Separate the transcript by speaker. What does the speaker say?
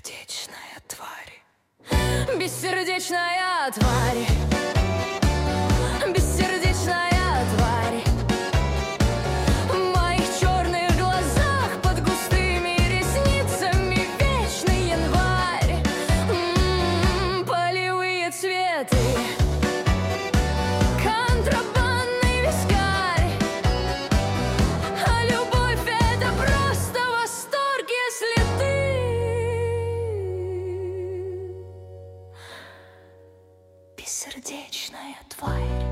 Speaker 1: Бессердечная тварь. Бессердечная тварь. Бессердечная тварь. В моих черных глазах под густыми ресницами вечный январь. Полевые цветы, контрабандный вискарь. А любовь — это просто восторг, если ты бессердечная тварь.